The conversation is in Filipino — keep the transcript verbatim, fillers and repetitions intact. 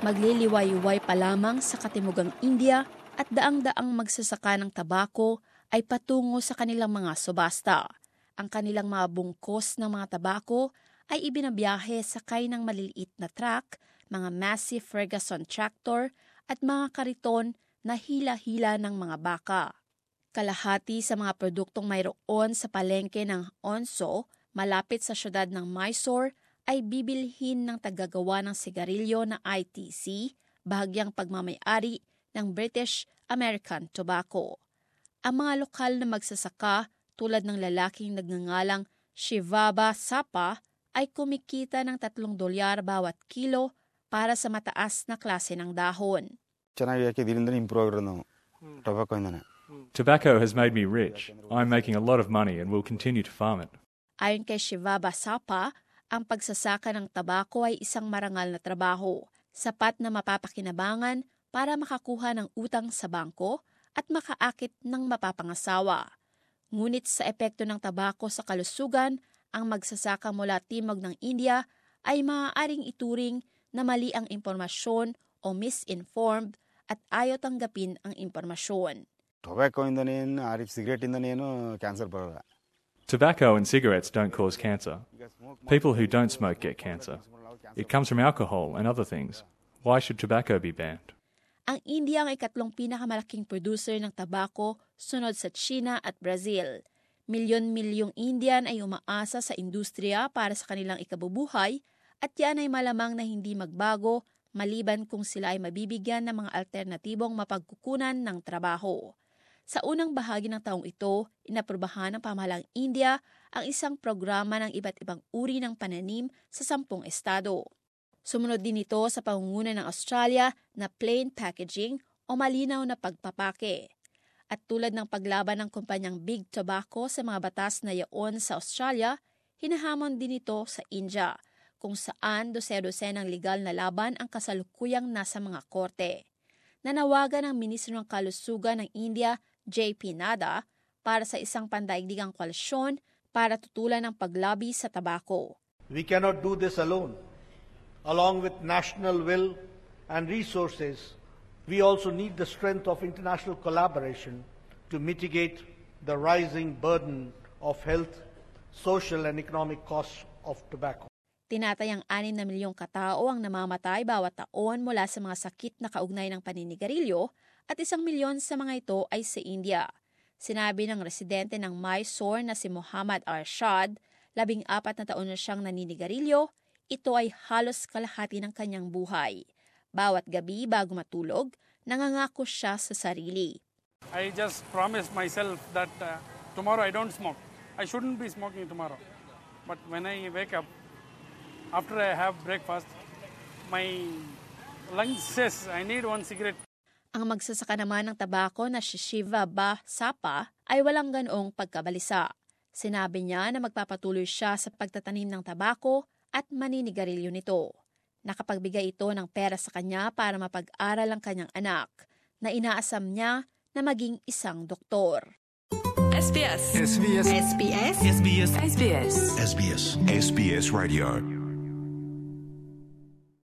Magliliway-liway pa lamang sa katimugang India at daang-daang magsasaka ng tabako ay patungo sa kanilang mga subasta. Ang kanilang mga bungkos ng mga tabako ay ibinabiyahe sakay ng maliliit na truck, mga massive Ferguson tractor at mga kariton na hila-hila ng mga baka. Kalahati sa mga produktong mayroon sa palengke ng Onso, malapit sa syudad ng Mysore, ay bibilhin ng taggagawa ng sigarilyo na I T C, bahagyang pagmamay-ari ng British American Tobacco. Ang mga lokal na magsasaka tulad ng lalaking nagngangalang Shivaba Sapa ay kumikita ng tatlong dolyar bawat kilo para sa mataas na klase ng dahon. Tobacco has made me rich. I'm making a lot of money and will continue to farm it. Ayon kay Shivaba Sapa, ang pagsasaka ng tabako ay isang marangal na trabaho, sapat na mapapakinabangan para makakuha ng utang sa bangko at makaakit ng mapapangasawa. Ngunit sa epekto ng tabako sa kalusugan, ang magsasaka mula timog ng India ay maaaring ituring na mali ang impormasyon o misinformed at ayaw tanggapin ang impormasyon. Tobacco indaನೇನು ಆರಿ cigarette indaನೇನು cancer ಬರಲ್ಲ. Tobacco and cigarettes don't cause cancer. People who don't smoke get cancer. It comes from alcohol and other things. Why should tobacco be banned? Ang India ang ikatlong pinakamalaking producer ng tabako, sunod sa China at Brazil. Milyon-milyong Indian ay umaasa sa industriya para sa kanilang ikabubuhay at yan ay malamang na hindi magbago maliban kung sila ay mabibigyan ng mga alternatibong mapagkukunan ng trabaho. Sa unang bahagi ng taong ito, inaprubahan ng pamahalaang India ang isang programa ng iba't ibang uri ng pananim sa sampung estado. Sumunod din ito sa pangunguna ng Australia na plain packaging o malinaw na pagpapake. At tulad ng paglaban ng kumpanyang Big Tobacco sa mga batas na yaon sa Australia, hinahamon din ito sa India, kung saan dose-dosenang legal na laban ang kasalukuyang nasa mga korte. Nanawagan ng Ministro ng Kalusugan ng India, J P Nadda, para sa isang pandaigdigang koalisyon para tutulan ang paglabi sa tabako. We cannot do this alone. Along with national will and resources, we also need the strength of international collaboration to mitigate the rising burden of health, social and economic costs of tobacco. Tinatayang anim na milyong katao ang namamatay bawat taon mula sa mga sakit na kaugnay ng paninigarilyo at isang milyon sa mga ito ay sa India. Sinabi ng residente ng Mysore na si Muhammad Arshad, labing apat na taon na siyang naninigarilyo, ito ay halos kalahati ng kanyang buhay. Bawat gabi bago matulog, nangangako siya sa sarili. I just promised myself that uh, tomorrow I don't smoke. I shouldn't be smoking tomorrow. But when I wake up, after I have breakfast, my lungs says I need one cigarette. Ang magsasaka naman ng tabako na si Shivaba Sapa ay walang ganoong pagkabalisa. Sinabi niya na magpapatuloy siya sa pagtatanim ng tabako at maninigarilyo nito. Nakapagbigay ito ng pera sa kanya para mapag-aral ang kanyang anak, na inaasam niya na maging isang doktor. S B S. S B S. S B S. S B S. S B S. S B S. S B S Radio.